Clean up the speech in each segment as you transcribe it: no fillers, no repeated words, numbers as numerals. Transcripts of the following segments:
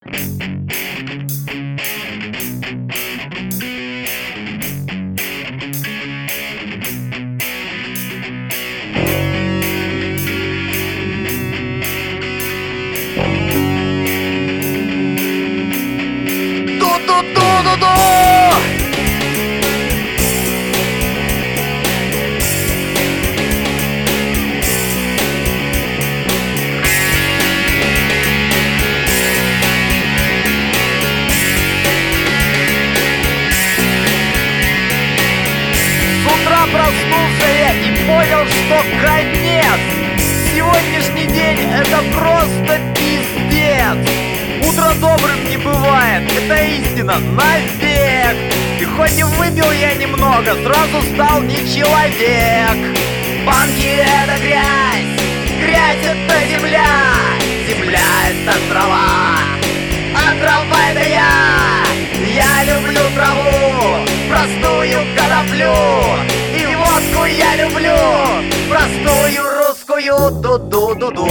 Ду-ду-ду-ду-ду! Проснулся я и понял, что конец. Сегодняшний день это просто пиздец. Утро добрым не бывает, это истина навек. И хоть и выпил я немного, сразу стал не человек. Панки это грязь, грязь это земля, земля это трава, а трава это я. Я люблю траву, простую коноплю, и водку я люблю, простую русскую ду-ду-ду-ду.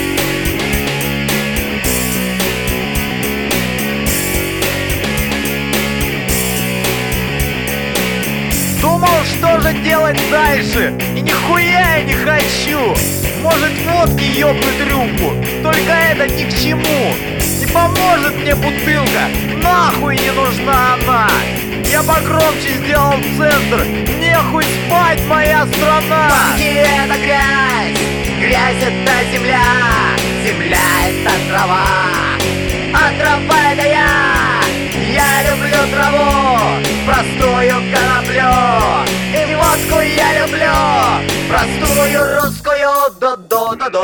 Думал, что же делать дальше, и нихуя я не хочу. Может, водки ёбнуть рюмку, только это ни к чему. Не поможет мне бутылка, нахуй не нужна она. Я погромче сделал центр, нехуй спать, моя страна. Панки это грязь, грязь это земля, земля это трава, а трава это я. Я люблю траву, простую коноплю, и водку я люблю, простую русскую ду-ду-ду-ду.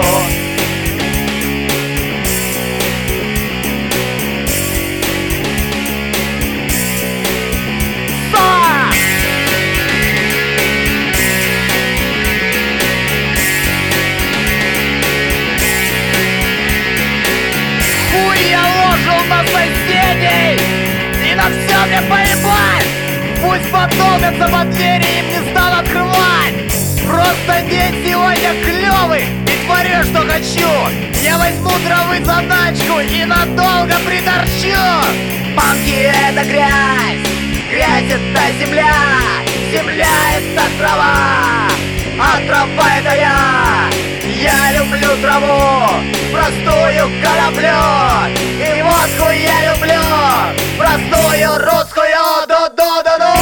На соседей, и на все мне поебать. Пусть подолбятся под двери, им не стану открывать. Просто день сегодня клевый, и творю, что хочу. Я возьму травы заначку и надолго приторчу. Панки это грязь, грязь это земля, земля это трава, а трава это я. Я люблю траву, простую коноплю, и водку я люблю, простую русскую ду-ду-ду-ду.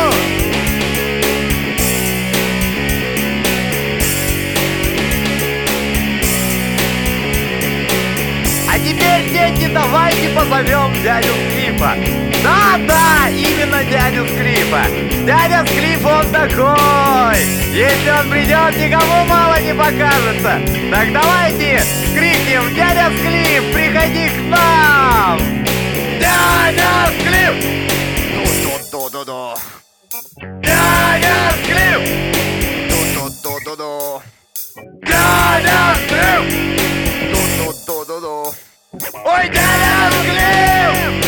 А теперь, дети, давайте позовем дядю Склифа. Да-да, именно дядю Склифа. Дядя Склиф он такой. Если он придет, никому мало не покажется. Так давайте крикнем: дядя Склиф, приходи к нам! Дядя Склиф! Ду-ду-ду-ду-ду. Дядя Склиф! Ду-ду-ду-ду-ду. Дядя Склиф! Ду-ду-ду-ду-ду. Ой, дядя Склиф!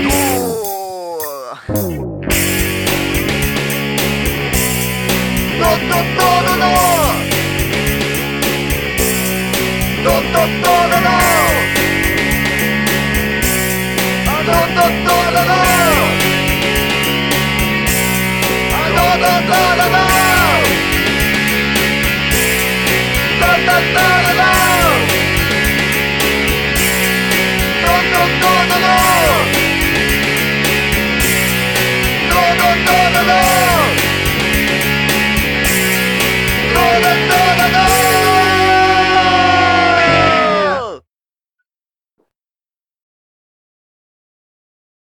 Ду-ду-ду-ду-ду! Ду-ду-ду-ду-ду! Ду-ду-ду-ду-ду! Ду-ду-ду-ду-ду! Ду-ду-ду-ду-ду! Ду-ду-ду-ду-ду!